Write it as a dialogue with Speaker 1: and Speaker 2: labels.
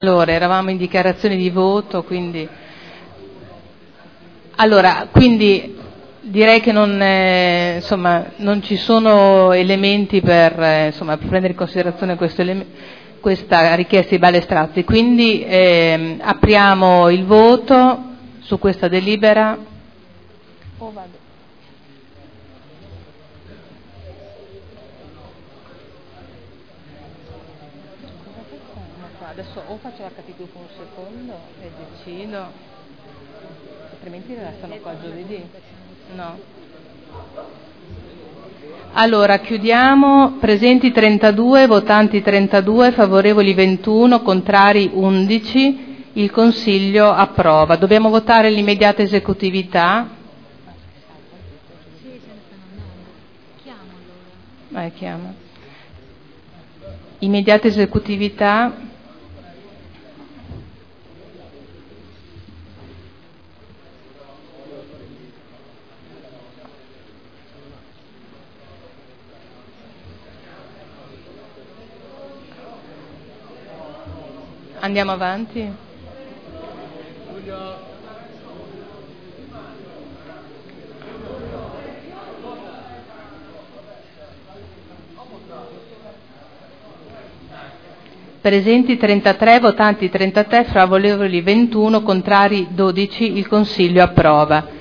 Speaker 1: Allora, eravamo in dichiarazione di voto, quindi direi che non ci sono elementi per prendere in considerazione questa richiesta di Ballestrazzi. Quindi apriamo il voto su questa delibera. Adesso o faccio la capigruppo un secondo e decido, altrimenti restano qua giovedì. No. Allora, chiudiamo. Presenti 32, votanti 32, favorevoli 21, contrari 11. Il Consiglio approva. Dobbiamo votare l'immediata esecutività. Chiama. Immediata esecutività. Andiamo avanti. Presenti 33, votanti 33, favorevoli 21, contrari 12. Il Consiglio approva.